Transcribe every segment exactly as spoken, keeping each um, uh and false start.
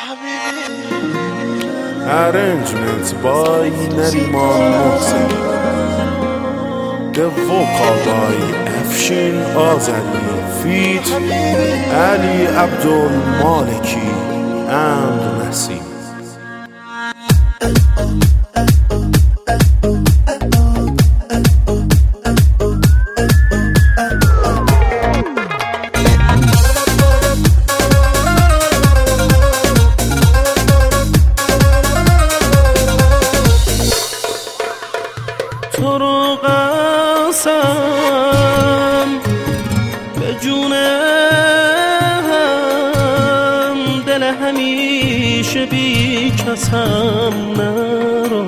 Arrangement by Nariman Mohsen. The vocal by Afshin Azali. Feat Ali Abdul Maliki and Nassim. تو رو قسم به جونم، دل همیشه بی کسم نرو.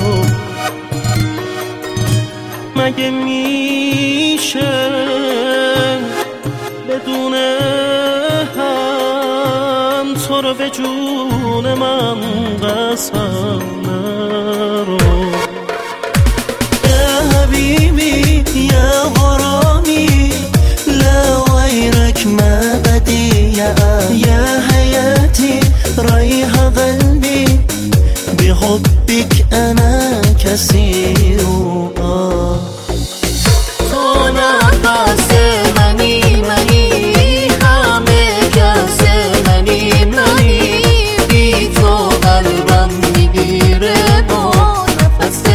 مگه میشه بدون هم تو رو به جون من قسم نرو. حبيبي يا غرامي لا غيرك ما بدي يا, يا حياتي ريح قلبي بحبك أنا كثير. آه تو نفس منی منی همه کس منی منی بی تو قلبم میگیره با نفس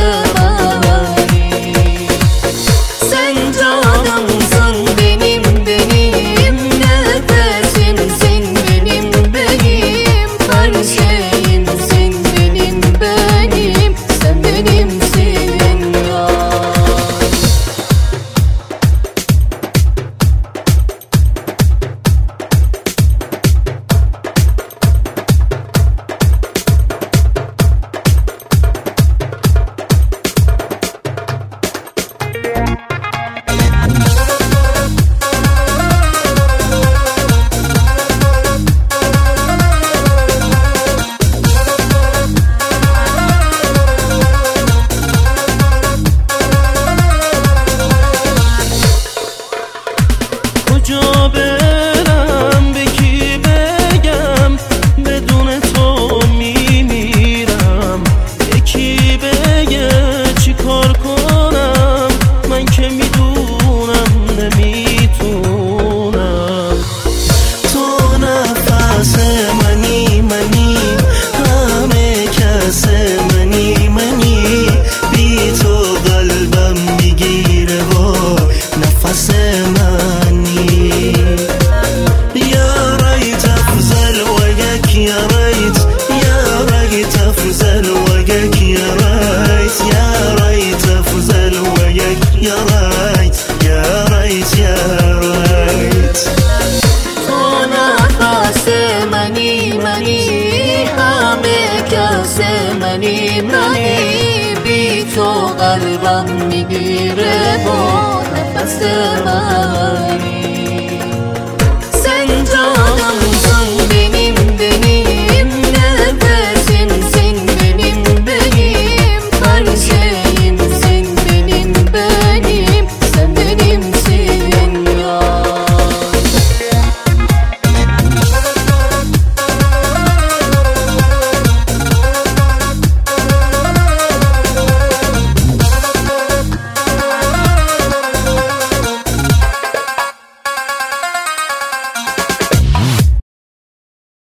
کجا برم به کی بگم بدون تو میمیرم. یکی بگه چی کار کنم من که میدونم نمیتونم. تو نفس منی منی همه کس منی منی بی تو قلبم میگیره و نفس منی. یا ريت افضل وجهك يا ريت يا ريت افضل وجهك يا ريت يا ريت افضل وجهك يا ريت يا ريت يا ريت. تو نفس منی منی همه کس منی منی بی تو قلبم میگیره با نفس من.